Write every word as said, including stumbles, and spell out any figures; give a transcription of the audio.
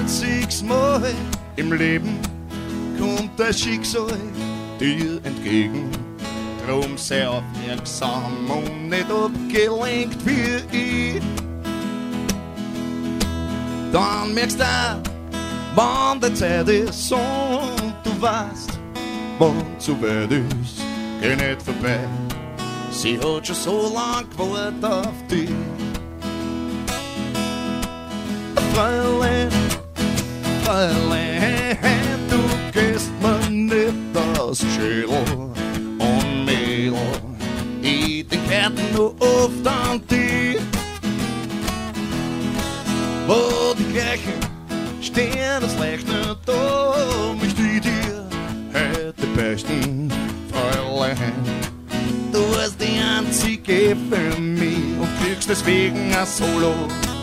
einziges Mal im Leben kommt das Schicksal dir entgegen. Drum sei aufmerksam und nicht abgelenkt wie ich. Dann merkst du, wann die Zeit ist und du weißt, wann zu weit ist, geh nicht vorbei. Sie hat schon so lang gewartet auf dich. Fräulein, Fräulein, du gehst mir nicht aus Schädel und Mädel. Ich denk heute nur oft an dich. Wo die Kirchen stehen, das leuchtet da, möchte ich dir heute besten, Fräulein. Du bist die einzige für mich und kriegst deswegen ein Solo.